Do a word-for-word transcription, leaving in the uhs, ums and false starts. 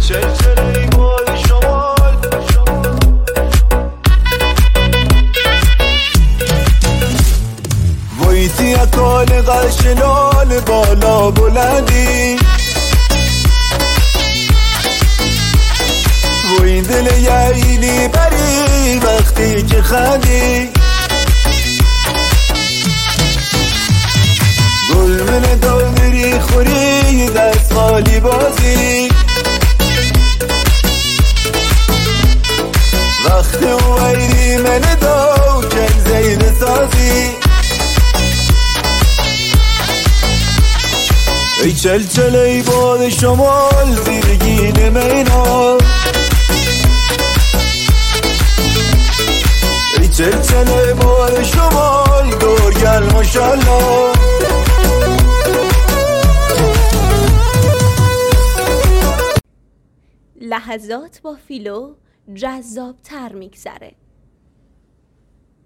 چلچله باد شمال ویتی اکال قشنال بالا بلندی و این دل یعینی بری وقتی که خندی گل من دادری خوری دست خالی بازی وقت اویری من دو کن زید سازی ای چلچله ای باد شمال زیرگین مینا ای چلچله باد شمال دورگل ماشالله لحظات با فیلو جذاب تر میگذره.